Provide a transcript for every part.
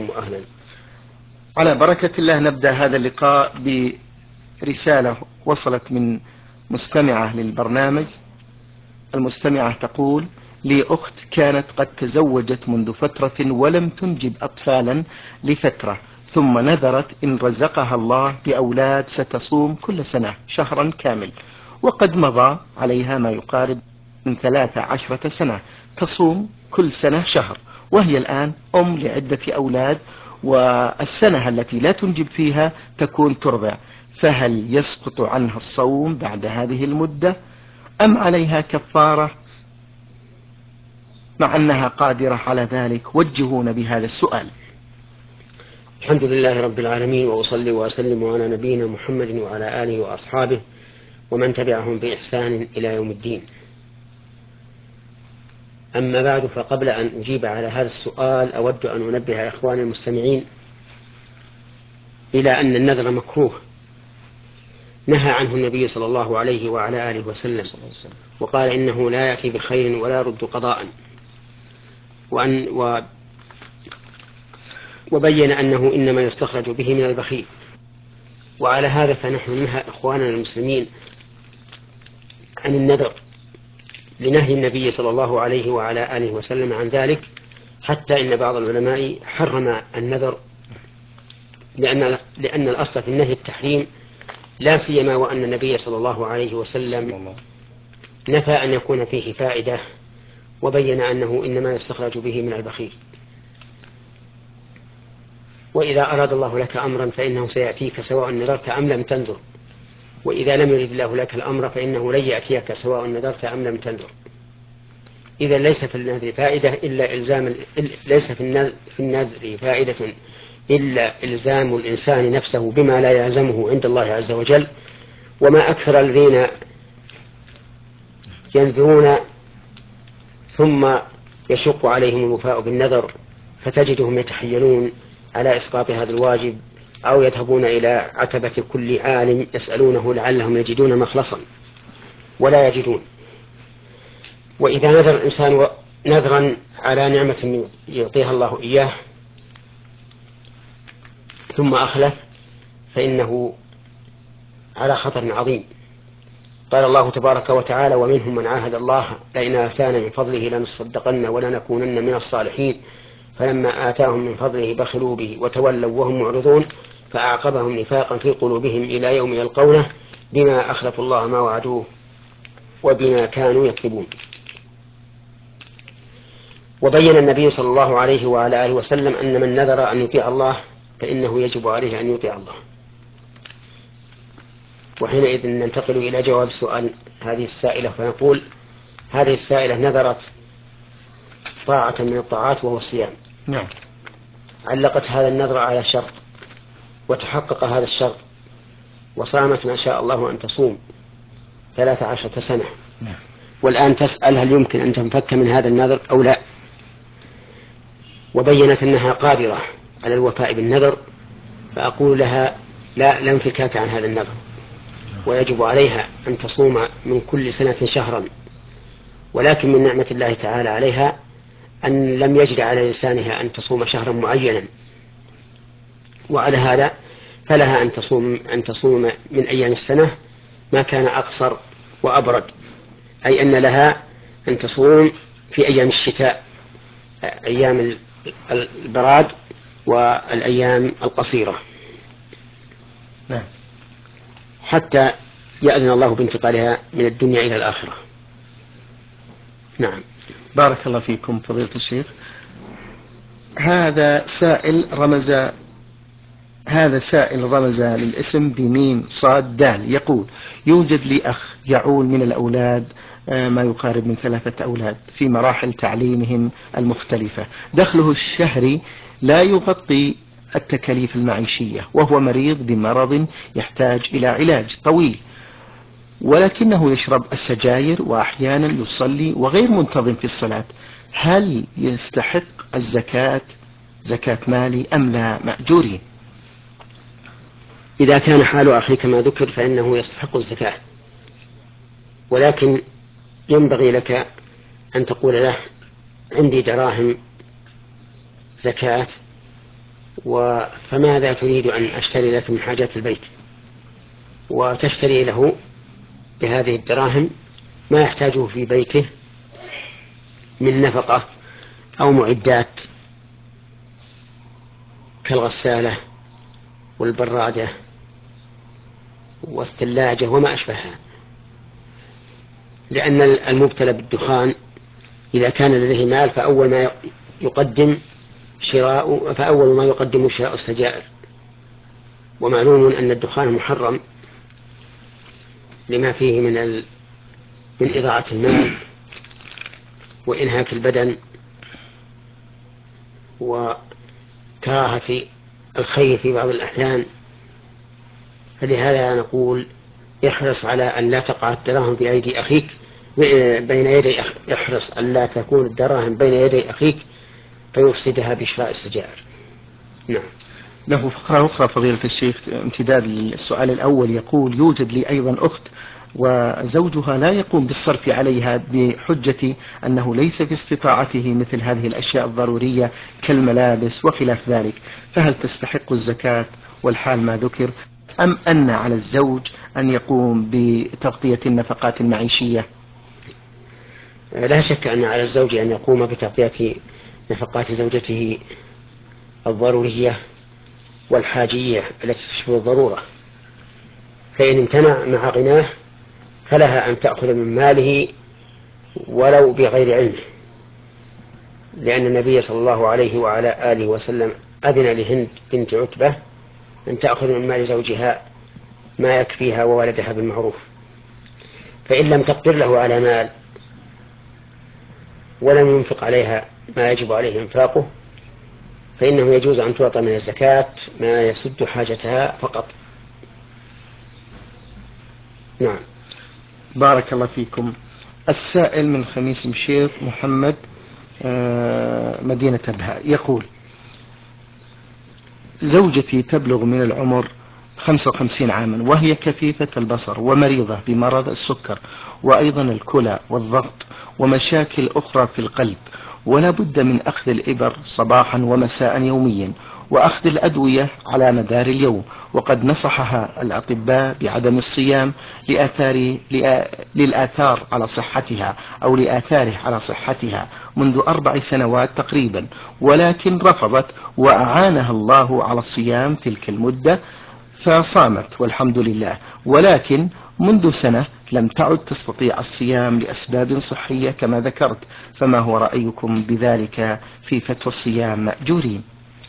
وأهلا. على بركة الله نبدأ هذا اللقاء برسالة وصلت من مستمعة للبرنامج. المستمعة تقول: لي أخت كانت قد تزوجت منذ فترة ولم تنجب أطفالا لفترة، ثم نذرت إن رزقها الله بأولاد ستصوم كل سنة شهرا كامل، وقد مضى عليها ما يقارب من 13 سنة تصوم كل سنة شهر، وهي الآن أم لعدة أولاد، والسنة التي لا تنجب فيها تكون ترضع، فهل يسقط عنها الصوم بعد هذه المدة أم عليها كفارة مع أنها قادرة على ذلك؟ وجهونا بهذا السؤال. الحمد لله رب العالمين، وأصلي وأسلم على نبينا محمد وعلى آله وأصحابه ومن تبعهم بإحسان إلى يوم الدين. أما بعد، فقبل أن أجيب على هذا السؤال أود أن أنبه إخواني المستمعين إلى أن النذر مكروه، نهى عنه النبي صلى الله عليه وعلى آله وسلم، وقال إنه لا يأتي بخير ولا يرد قضاء، وبين أنه إنما يستخرج به من البخيل. وعلى هذا فنحن ننهى إخواننا المسلمين عن النذر لنهي النبي صلى الله عليه وعلى آله وسلم عن ذلك، حتى إن بعض العلماء حرم النذر، لأن الأصل في النهي التحريم، لا سيما وأن النبي صلى الله عليه وسلم نفى أن يكون فيه فائدة، وبين أنه إنما يستخرج به من البخيل. وإذا أراد الله لك أمرا فإنه سيأتيك سواء نذرت أم لم تنذر، وإذا لم يرد الله لك الأمر فإنه لن يأتيك سواء نذرت أم لم تنذر. إذا ليس في النذر فائدة إلا إلزام، ليس في النذر فائدة إلا إلزام الإنسان نفسه بما لا يلزمه عند الله عز وجل. وما أكثر الذين ينذرون ثم يشق عليهم الوفاء بالنذر، فتجدهم يتحيلون على إسقاط هذا الواجب، أو يذهبون إلى عتبة كل عالم يسألونه لعلهم يجدون مخلصا، ولا يجدون. وإذا نذر الإنسان نذرا على نعمة يعطيها الله إياه ثم أخلف، فإنه على خطر عظيم. قال الله تبارك وتعالى: ومنهم من عاهد الله لئن آتانا من فضله لنصدقن ولنكونن من الصالحين فلما آتاهم من فضله بخلوا به وتولوا وهم معرضون فأعقبهم نفاقا في قلوبهم إلى يوم يلقونه بما أخلفوا الله ما وعدوه وبما كانوا يكذبون. وبين النبي صلى الله عليه وعلى آله وسلم أن من نذر أن يطيع الله فإنه يجب عليه أن يطيع الله. وحينئذ ننتقل إلى جواب سؤال هذه السائلة، فنقول: هذه السائلة نذرت طاعة من الطاعات وهو الصيام. نعم. علقت هذا النذر على شرط، وتحقق هذا الشرط، وصامت ما شاء الله أن تصوم 13 سنة. نعم. والآن تسأل هل يمكن أن تنفك من هذا النذر أو لا، وبينت أنها قادرة على الوفاء بالنذر، فأقول لها: لا انفكاك عن هذا النذر، ويجب عليها أن تصوم من كل سنة شهرا. ولكن من نعمة الله تعالى عليها أن لم يجد على لسانها أن تصوم شهرا معينا، وعلى هذا فلها أن تصوم من أيام السنة ما كان أقصر وأبرد، أي أن لها أن تصوم في أيام الشتاء، أيام البراد والأيام القصيرة، نعم، حتى يأذن الله بانتقالها من الدنيا إلى الآخرة. نعم. بارك الله فيكم فضيلة الشيخ. هذا سائل رمز للاسم بميم صاد دال، يقول: يوجد لي أخ يعول من الأولاد ما يقارب من 3 أولاد في مراحل تعليمهم المختلفة، دخله الشهري لا يغطي التكاليف المعيشية، وهو مريض بمرض يحتاج إلى علاج طويل، ولكنه يشرب السجاير وأحيانا يصلي وغير منتظم في الصلاة. هل يستحق الزكاة زكاة مالي أم لا مأجورين؟ إذا كان حال أخيك ما ذكر فإنه يستحق الزكاة، ولكن ينبغي لك أن تقول له: عندي دراهم زكاة فماذا تريد أن أشتري لك من حاجات البيت؟ وتشتري له بهذه الدراهم ما يحتاجه في بيته من نفقة أو معدات كالغسالة والبرادة والثلاجة وما أشبهها، لأن المبتلى بالدخان إذا كان لديه مال فأول ما يقدم شراء السجائر، ومعلوم أن الدخان محرم لما فيه من إضاعة المال وإنهاك البدن وكراهة الخير في بعض الأحيان. فلهذا نقول احرص على أن لا تقع الدراهم بأيدي أخيك بين يدي احرص أن لا تكون الدراهم بين يدي أخيك فيفسدها بشراء السجائر. نعم. له فقرة أخرى فضيلة الشيخ امتداد للسؤال الأول، يقول: يوجد لي أيضا أخت وزوجها لا يقوم بالصرف عليها بحجة أنه ليس في استطاعته مثل هذه الأشياء الضرورية كالملابس وخلاف ذلك، فهل تستحق الزكاة والحال ما ذكر، أم أن على الزوج أن يقوم بتغطية النفقات المعيشية؟ لا شك أن على الزوج أن يقوم بتغطية نفقات زوجته الضرورية والحاجية التي تشبه الضرورة، فإن امتنع مع غناه فلها أن تأخذ من ماله ولو بغير علمه، لأن النبي صلى الله عليه وعلى آله وسلم أذن لهند بنت عتبة أن تأخذ من مال زوجها ما يكفيها وولدها بالمعروف. فإن لم تقدر له على مال ولم ينفق عليها ما يجب عليه إنفاقه فإنه يجوز أن تعطى من الزكاة ما يسد حاجتها فقط. نعم. بارك الله فيكم. السائل من خميس مشيط محمد، مدينة أبها، يقول: زوجتي تبلغ من العمر 55 عاما وهي كفيفة البصر ومريضة بمرض السكر وأيضا الكلى والضغط ومشاكل أخرى في القلب، ولا بد من أخذ الإبر صباحا ومساء يوميا وأخذ الأدوية على مدار اليوم، وقد نصحها الأطباء بعدم الصيام للآثار على صحتها أو لآثاره على صحتها منذ 4 سنوات تقريبا، ولكن رفضت، وأعانها الله على الصيام تلك المدة فصامت والحمد لله، ولكن منذ سنة لم تعد تستطيع الصيام لأسباب صحية كما ذكرت، فما هو رأيكم بذلك في فتوى الصيام مأجورين؟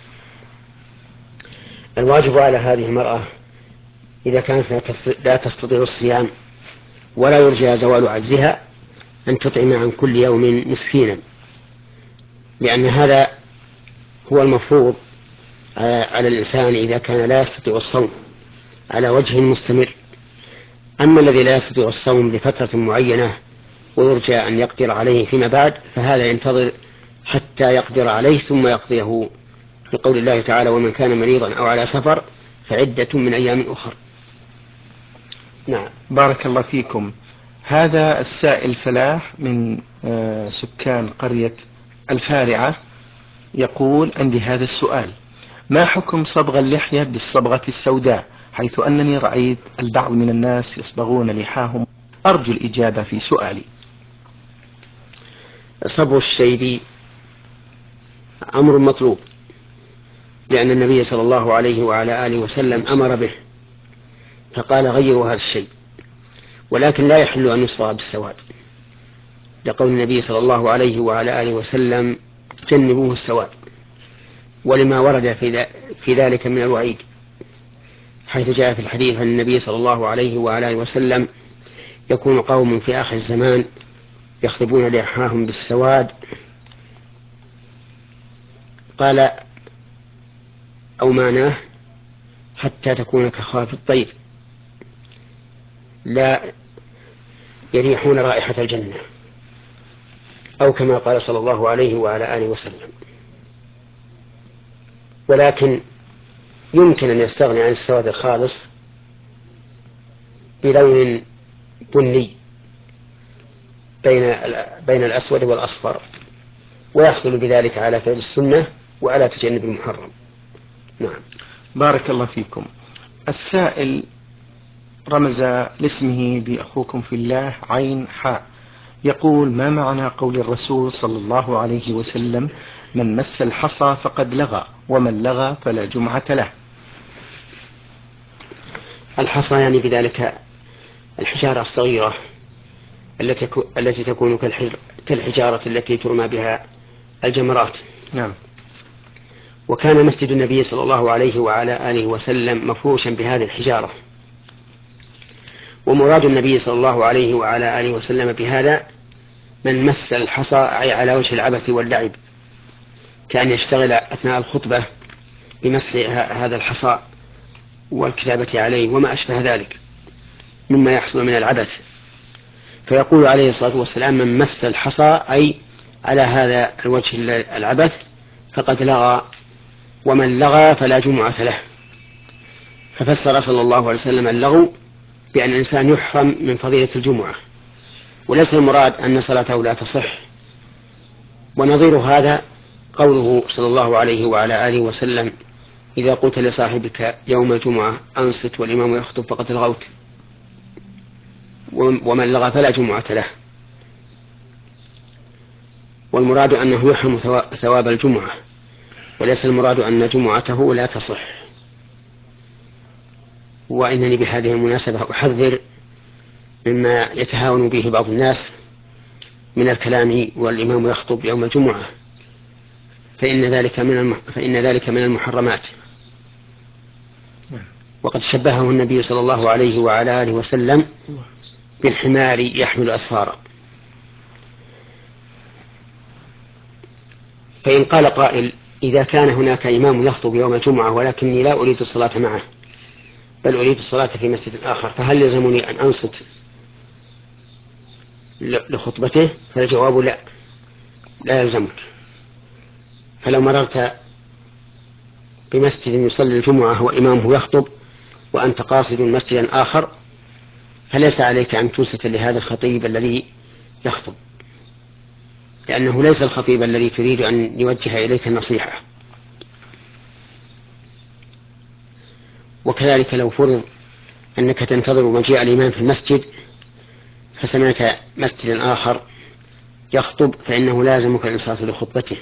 الواجب على هذه المرأة إذا كانت لا تستطيع الصيام ولا يرجى زوال عجزها أن تطعم عن كل يوم مسكينا، لأن هذا هو المفروض على الإنسان إذا كان لا يستطيع الصوم على وجه مستمر. أما الذي لا يستطيع الصوم لفترة معينة ويرجى أن يقدر عليه فيما بعد فهذا ينتظر حتى يقدر عليه ثم يقضيه، لقول الله تعالى: ومن كان مريضا أو على سفر فعدة من أيام أخر. نعم. بارك الله فيكم. هذا السائل فلاح من سكان قرية الفارعة يقول: عندي هذا السؤال: ما حكم صبغ اللحية بالصبغة السوداء، حيث أنني رأيت البعض من الناس يصبغون لحاهم؟ أرجو الإجابة في سؤالي. صبغ الشيب أمر مطلوب، لأن النبي صلى الله عليه وعلى آله وسلم أمر به فقال: غيروا هذا الشيء، ولكن لا يحل أن يصبغ بالسواد، لقول النبي صلى الله عليه وعلى آله وسلم: جنبوه السواد، ولما ورد في ذلك من الوعيد، حيث جاء في الحديث عن النبي صلى الله عليه وعلى آله وسلم: يكون قوم في آخر الزمان يخضبون لحاهم بالسواد، قال أو معناه حتى تكون كخاف الطير، لا يريحون رائحة الجنة، أو كما قال صلى الله عليه وعلى آله وسلم. ولكن يمكن أن يستغني عن السواد الخالص بلون بني بين الأسود والأصفر، ويحصل بذلك على فعل السنة وعلى تجنب المحرم. نعم. بارك الله فيكم. السائل رمز لاسمه بأخوكم في الله عين حاء، يقول: ما معنى قول الرسول صلى الله عليه وسلم: من مس الحصى فقد لغى، ومن لغى فلا جمعة له؟ الحصى يعني بذلك الحجارة الصغيرة التي تكون كالحجارة التي ترمى بها الجمرات. نعم. وكان مسجد النبي صلى الله عليه وعلى آله وسلم مفروشا بهذه الحجارة. ومراد النبي صلى الله عليه وعلى آله وسلم بهذا من مس الحصى، أي على وجه العبث واللعب، كأن يشتغل أثناء الخطبة بمس هذا الحصى والكتابة عليه وما أشبه ذلك مما يحصل من العبث. فيقول عليه الصلاة والسلام: من مس الحصى، أي على هذا الوجه العبث، فقد لغى، ومن لغى فلا جمعة له. ففسر صلى الله عليه وسلم اللغو بأن الإنسان يحرم من فضيلة الجمعة، وليس المراد أن صلاته لا تصح. ونظير هذا قوله صلى الله عليه وعلى آله وسلم: إذا قلت لصاحبك يوم الجمعة أنصت والإمام يخطب فقد لغوت، ومن لغى فلا جمعة له. والمراد أنه يحرم ثواب الجمعة، وليس المراد أن جمعته لا تصح. وإنني بهذه المناسبة أحذر مما يتهاون به بعض الناس من الكلام والإمام يخطب يوم الجمعة، فإن ذلك من المحرمات. وقد شبهه النبي صلى الله عليه وعلى آله وسلم بالحمار يحمل أسفارا. فإن قال قائل: إذا كان هناك إمام يخطب يوم الجمعة ولكني لا أريد الصلاة معه بل أريد الصلاة في مسجد آخر، فهل يلزمني أن أنصت لخطبته؟ فالجواب: لا يلزمك. فلو مررت بمسجد يصلي الجمعة وإمامه يخطب وأنت قاصد مسجدا آخر، فليس عليك أن تنصت لهذا الخطيب الذي يخطب، لأنه ليس الخطيب الذي تريد أن يوجه إليك النصيحة. وكذلك لو فرض أنك تنتظر مجيء الإمام في المسجد فسمعت مسجد آخر يخطب، فإنه لازمك الإنصات لخطبته،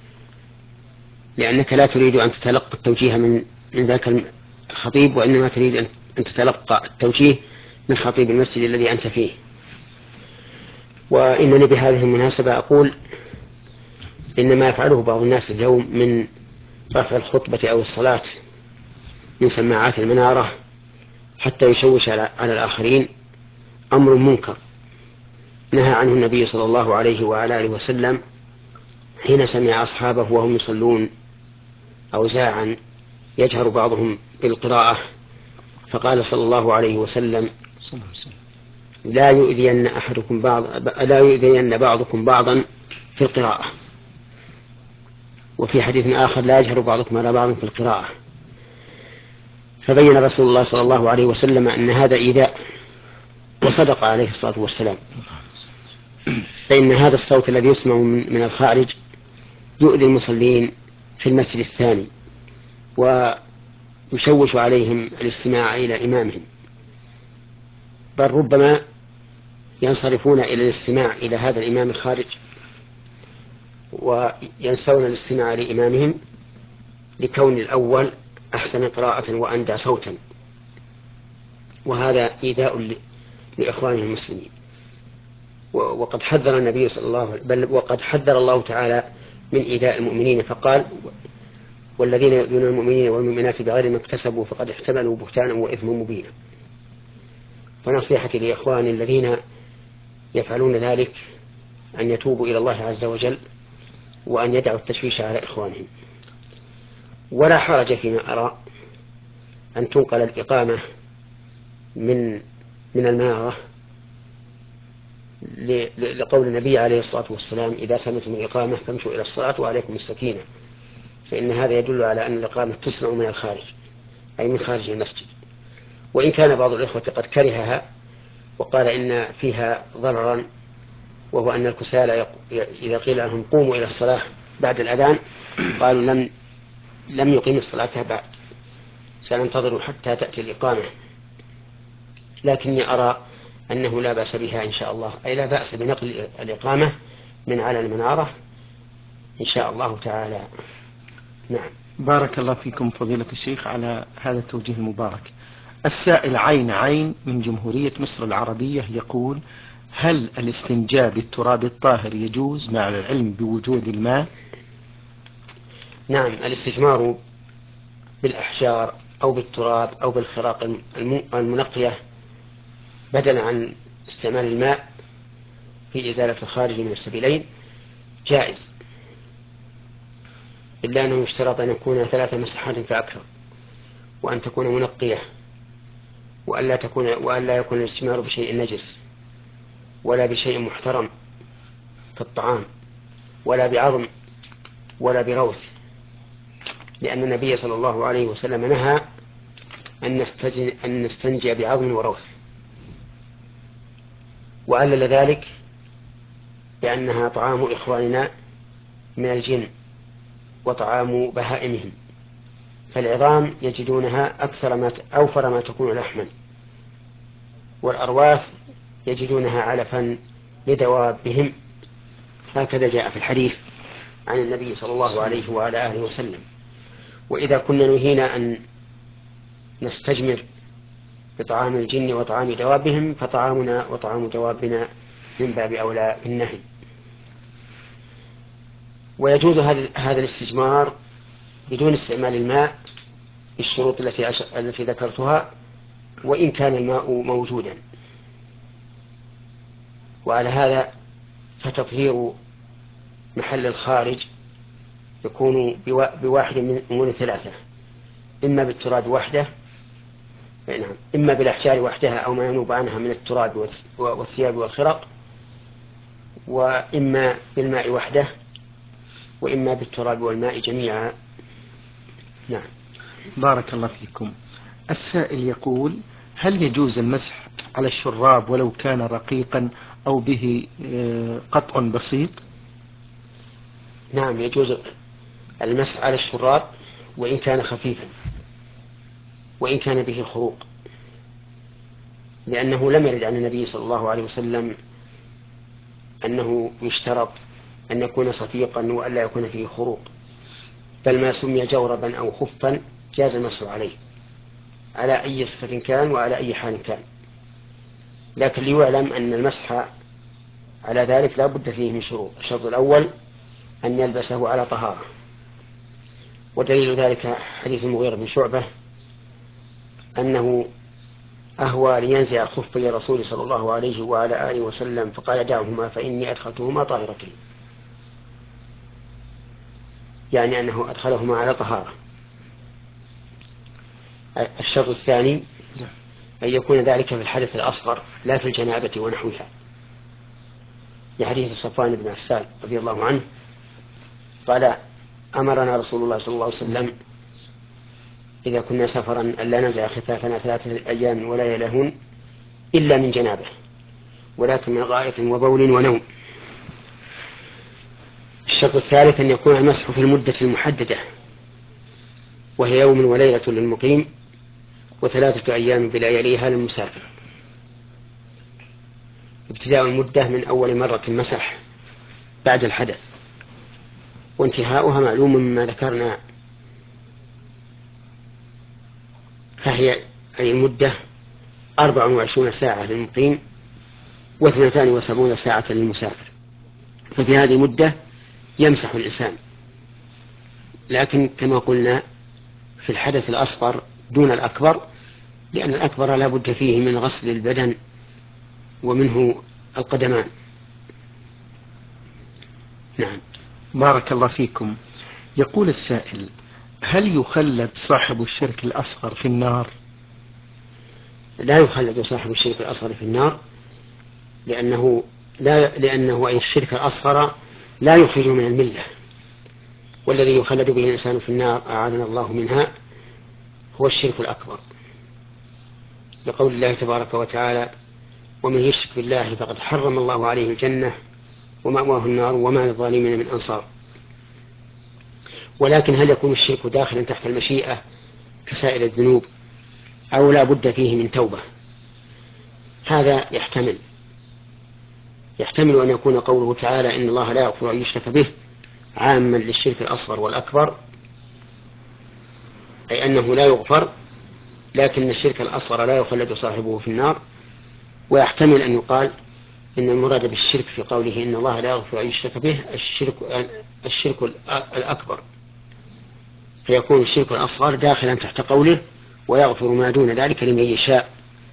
لأنك لا تريد أن تتلقى التوجيه من ذاك الخطيب، وإنما تريد أن تتلقى التوجيه من خطيب المسجد الذي أنت فيه. وإنني بهذه المناسبة أقول: إن ما يفعله بعض الناس اليوم من رفع الخطبة أو الصلاة من سماعات المنارة حتى يشوش على الآخرين أمر منكر، نهى عنه النبي صلى الله عليه وعلى آله وسلم حين سمع أصحابه وهم يصلون أوزاعا يجهر بعضهم بالقراءة، فقال صلى الله عليه وسلم: لا يؤذين بعضكم بعضا في القراءة. وفي حديث آخر: لا يجهر بعضكم على بعض في القراءة. فبين رسول الله صلى الله عليه وسلم أن هذا إيذاء، وصدق عليه الصلاة والسلام، فإن هذا الصوت الذي يسمع من الخارج يؤذي المصلين في المسجد الثاني ويشوش عليهم الاستماع إلى إمامهم، بل ربما ينصرفون إلى الاستماع إلى هذا الإمام الخارج وينسون الاستماع لإمامهم لكون الأول أحسن قراءة وأندى صوتا، وهذا إيذاء لإخوانه المسلمين. وقد حذر النبي صلى الله عليه وسلم، بل وقد حذر الله تعالى من إيذاء المؤمنين فقال: والذين يؤذون المؤمنين والمؤمنات بغير ما اكتسبوا فقد احتملوا بهتانا وإثما مبينا. فنصيحتي لإخواني الذين يفعلون ذلك أن يتوبوا إلى الله عز وجل وأن يدعوا التشويش على إخوانهم. ولا حرج فيما أرى أن تنقل الإقامة من المنارة لقول النبي عليه الصلاة والسلام: إذا سمعتم الإقامة فامشوا إلى الصلاة وعليكم السكينة، فإن هذا يدل على أن الإقامة تسمع من الخارج، أي من خارج المسجد. وإن كان بعض الإخوة قد كرهها وقال إن فيها ضررا، وهو أن الكسالى إذا قيل لهم قوموا إلى الصلاة بعد الأذان قالوا لم يقيم الصلاة بعد، سننتظر حتى تأتي الإقامة، لكني أرى أنه لا بأس بها إن شاء الله، أي لا بأس بنقل الإقامة من على المنارة إن شاء الله تعالى. نعم. بارك الله فيكم فضيلة الشيخ على هذا التوجيه المبارك. السائل عين من جمهورية مصر العربية يقول: هل الاستنجاء بالتراب الطاهر يجوز مع العلم بوجود الماء؟ نعم، الاستجمار بالأحجار أو بالتراب أو بالخراق المنقية بدلا عن استعمال الماء في إزالة الخارج من السبيلين جائز، إلا أنه يشترط أن يكون 3 مسحات فأكثر، وأن تكون منقية، وألا يكون الاستجمار بشيء نجس ولا بشيء محترم كالطعام ولا بعظم ولا بروث، لأن النبي صلى الله عليه وسلم نهى أن نستنجي بعظم وروث، وعلل ذلك بأنها طعام إخواننا من الجن وطعام بهائمهم، فالعظام يجدونها أوفر ما تكون لحما، والأرواث يجدونها علفا لدوابهم، هكذا جاء في الحديث عن النبي صلى الله عليه وعلى آله وسلم. وإذا كنا نهينا أن نستجمر بطعام الجن وطعام دوابهم، فطعامنا وطعام دوابنا من باب أولى بالنهي. ويجوز هذا الاستجمار بدون استعمال الماء بالشروط التي ذكرتها، وإن كان الماء موجودا. وعلى هذا فتطهير محل الخارج يكون بواحد من أمور 3: إما بالتراب وحده، نعم، إما بالأحجار وحدها أو ما ينوب عنها من التراب والثياب والخرق، وإما بالماء وحده، وإما بالتراب والماء جميعا. نعم. بارك الله فيكم. السائل يقول: هل يجوز المسح على الشراب ولو كان رقيقا أو به قطع بسيط؟ نعم، يجوز المسح على الشراب وإن كان خفيفا وإن كان به خروق، لأنه لم يرد عن النبي صلى الله عليه وسلم أنه يشترط أن يكون صفيقا وألا يكون فيه خروق، بل ما سمي جوربا أو خفا جاز المسح عليه على أي صفة كان وعلى أي حال كان. لكن ليعلم أن المسح على ذلك لا بد فيه من شروط: الشرط الأول أن يلبسه على طهارة، ودليل ذلك حديث المغيرة بن شعبة أنه أهوى لينزع خفي رسول صلى الله عليه وعلى آله وسلم فقال: دعهما فإني أدخلتهما طاهرتين، يعني أنه أدخلهما على طهارة. الشرط الثاني أن يكون ذلك في الحدث الأصغر لا في الجنابة ونحوها، لحديث صفوان بن عسال رضي الله عنه قال: أمرنا رسول الله صلى الله عليه وسلم إذا كنا سفرا ألا ننزع خفافنا 3 أيام ولا يلهون إلا من جنابه، ولكن من غائط وبول ونوم. الشرط الثالث أن يكون المسح في المدة المحددة، وهي يوم وليلة للمقيم و3 أيام بلياليها للمسافر، ابتداء المدة من أول مرة مسح بعد الحدث، وانتهاؤها معلوم مما ذكرنا، فهي أي المدة 24 ساعة للمقيم و72 ساعة للمسافر، ففي هذه المدة يمسح الإنسان. لكن كما قلنا في الحدث الأصغر دون الأكبر، لأن الأكبر لا بد فيه من غسل البدن ومنه القدمان. نعم. بارك الله فيكم. يقول السائل: هل يخلد صاحب الشرك الأصغر في النار؟ لا يخلد صاحب الشرك الأصغر في النار، لأنه أي الشرك الأصغر لا يخرج من الملة، والذي يخلد به الإنسان في النار أعاذنا الله منها هو الشرك الأكبر، لقول الله تبارك وتعالى: ومن يشرك بالله فقد حرم الله عليه الجنة ومأواه النار وما للظالمين من أنصار. ولكن هل يكون الشرك داخلا تحت المشيئة كسائر الذنوب أو لا بد فيه من توبة؟ هذا يحتمل أن يكون قوله تعالى إن الله لا يغفر أن يشرك به عاما للشرك الأصغر والأكبر، أي أنه لا يغفر، لكن الشرك الأصغر لا يخلد صاحبه في النار. ويحتمل أن يقال إن المراد بالشرك في قوله إن الله لا يغفر أن يشرك به الشرك الأكبر، فيكون الشرك الأصغر داخلا تحت قوله ويغفر ما دون ذلك لمن يشاء.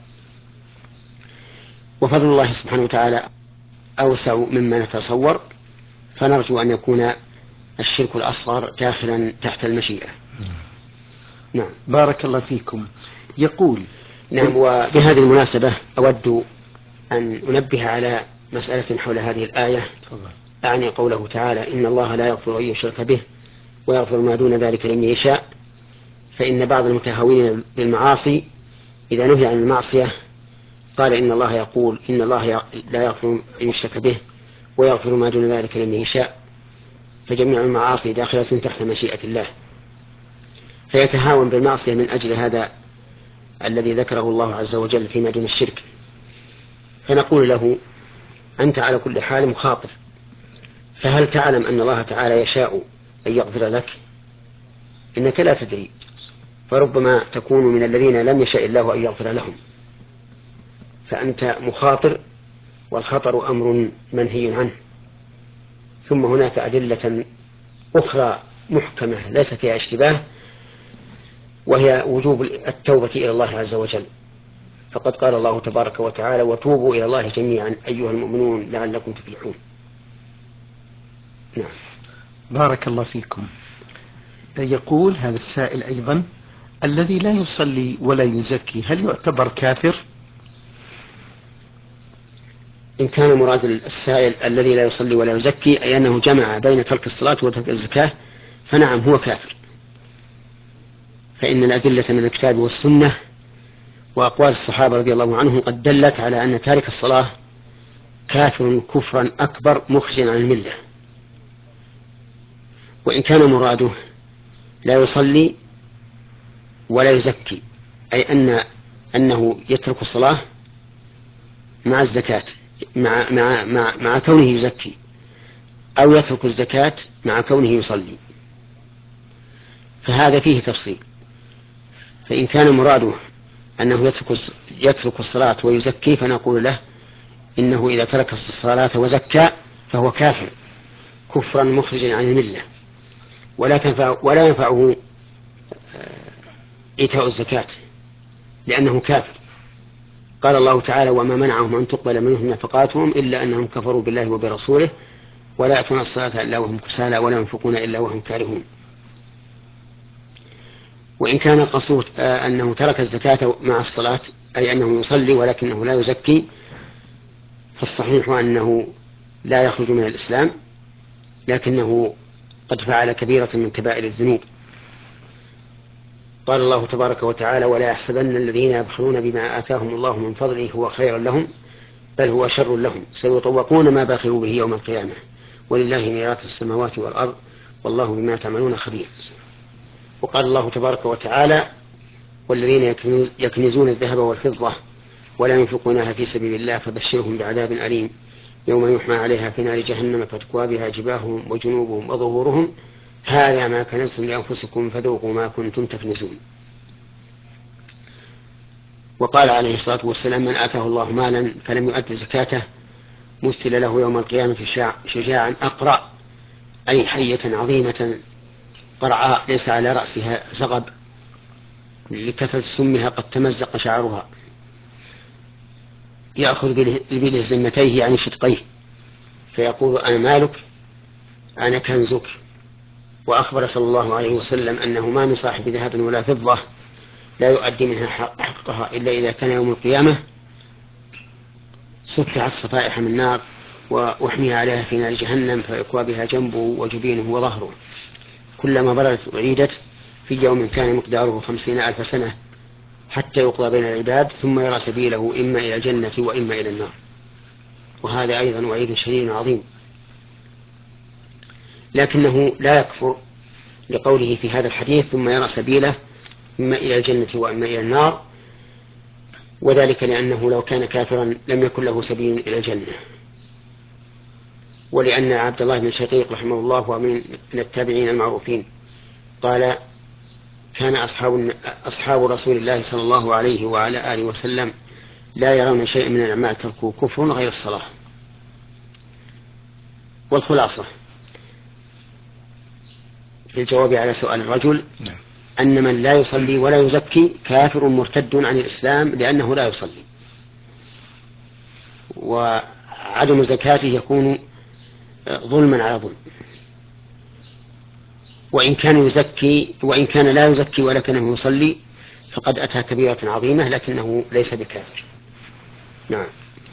وفضل الله سبحانه وتعالى أوسع مما نتصور، فنرجو أن يكون الشرك الأصغر داخلا تحت المشيئة. نعم. بارك الله فيكم. يقول نعم. وبهذه المناسبة أود أن أنبه على مسألة حول هذه الآية، أعني قوله تعالى إن الله لا يغفر أن يشرك به ويغفر ما دون ذلك لمن يشاء. فإن بعض المتهاونين بالمعاصي إذا نهي عن المعصية قال إن الله يقول إن الله لا يغفر أن يشرك به ويغفر ما دون ذلك لمن يشاء، فجميع المعاصي داخلة تحت مشيئة الله، فيتهاون بالمعصية من أجل هذا الذي ذكره الله عز وجل فيما دون الشرك. فنقول له أنت على كل حال مخاطر، فهل تعلم أن الله تعالى يشاء أن يغفر لك؟ إنك لا تدري، فربما تكون من الذين لم يشاء الله أن يغفر لهم، فأنت مخاطر، والخطر أمر منهي عنه. ثم هناك أدلة أخرى محكمة ليس فيها اشتباه، وهي وجوب التوبة إلى الله عز وجل، فقد قال الله تبارك وتعالى وتوبوا إلى الله جميعا أيها المؤمنون لعلكم تفلحون. نعم. بارك الله فيكم. يقول هذا السائل أيضا الذي لا يصلي ولا يزكي هل يعتبر كافر؟ إن كان مراد السائل الذي لا يصلي ولا يزكي أي أنه جمع بين ترك الصلاة وترك الزكاة، فنعم هو كافر، فإن الأدلة من الكتاب والسنة وأقوال الصحابة رضي الله عنهم قد دلت على أن تارك الصلاة كافر كفرا أكبر مخرجا عن الملة. وإن كان مراده لا يصلي ولا يزكي أي أنه يترك الصلاة مع الزكاة مع كونه يزكي، أو يترك الزكاة مع كونه يصلي، فهذا فيه تفصيل. فإن كان مراده أنه يترك الصلاة ويزكي فنقول له إنه إذا ترك الصلاة وزكى فهو كافر كفرا مخرجا عن الملة، ولا ينفعه إيتاء الزكاة لأنه كافر. قال الله تعالى وما منعهم أن تقبل منهم نفقاتهم إلا أنهم كفروا بالله وبرسوله ولا يأتون الصلاة إلا وهم كسالى ولا ينفقون إلا وهم كارهون. وإن كان القصود أنه ترك الزكاة مع الصلاة أي أنه يصلي ولكنه لا يزكي، فالصحيح أنه لا يخرج من الإسلام، لكنه قد فعل كبيرة من كبائر الذنوب. قال الله تبارك وتعالى ولا يحسبن الذين يبخلون بما آتاهم الله من فضله هو خيرا لهم بل هو شر لهم سيطوقون ما بخلوا به يوم القيامة ولله ميراث السماوات والأرض والله بما تعملون خبير. وقال الله تبارك وتعالى والذين يكنزون الذهب والفضة ولا ينفقونها في سبيل الله فبشرهم بعذاب أليم يوم يحمى عليها في نار جهنم فتكوى بها جباههم وجنوبهم وظهورهم هذا ما كنزتم لأنفسكم فذوقوا ما كنتم تكنزون. وقال عليه الصلاة والسلام من آتاه الله مالا فلم يؤد زكاته مثل له يوم القيامة شجاعا أقرع أي حية عظيمة قرعاء ليس على رأسها زغب لكثرة سمها قد تمزق شعرها يأخذ بلهزمتيه يعني شدقيه فيقول أنا مالك أنا كنزك. وأخبر صلى الله عليه وسلم أنه ما من صاحب ذهب ولا فضة لا يؤدي منها حقها إلا إذا كان يوم القيامة ستحت صفائح من نار وأحمي عليها في نار جهنم فيكوى بها جنبه وجبينه وظهره كلما بردت أعيدت في يوم كان مقداره 50,000 سنة حتى يقضى بين العباد ثم يرى سبيله إما إلى الجنة وإما إلى النار. وهذا أيضا وعيد شديد عظيم، لكنه لا يكفر لقوله في هذا الحديث ثم يرى سبيله إما إلى الجنة وإما إلى النار، وذلك لأنه لو كان كافرا لم يكن له سبيل إلى الجنة. ولأن عبد الله بن شقيق رحمه الله هو من التابعين المعروفين قال كان أصحاب رسول الله صلى الله عليه وعلى آله وسلم لا يرون شيئا من الأعمال تركوا كفر غير الصلاة. والخلاصة في الجواب على سؤال الرجل أن من لا يصلي ولا يزكي كافر مرتد عن الإسلام لأنه لا يصلي، وعدم زكاته يكون ظلما على ظلم. وإن كان لا يزكي ولكنه يصلي فقد أتى كبيرة عظيمة لكنه ليس بكافر. نعم.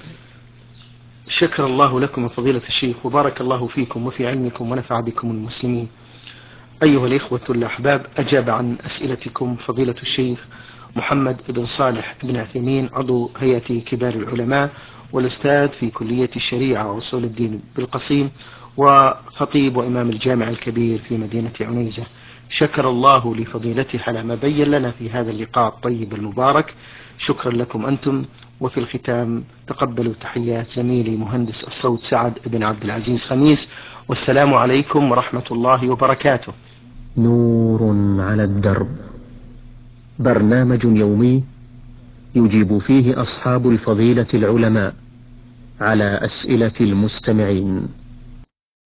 شكر الله لكم فضيلة الشيخ وبارك الله فيكم وفي علمكم ونفع بكم المسلمين. أيها الإخوة الأحباب، أجاب عن أسئلتكم فضيلة الشيخ محمد بن صالح بن عثيمين عضو هيئة كبار العلماء والأستاذ في كلية الشريعة وأصول الدين بالقصيم وخطيب وإمام الجامع الكبير في مدينة عنيزة. شكر الله لفضيلته على ما بين لنا في هذا اللقاء الطيب المبارك. شكرا لكم أنتم. وفي الختام تقبلوا تحيات زميلي مهندس الصوت سعد بن عبد العزيز خميس، والسلام عليكم ورحمة الله وبركاته. نور على الدرب، برنامج يومي يجيب فيه أصحاب الفضيلة العلماء على أسئلة المستمعين.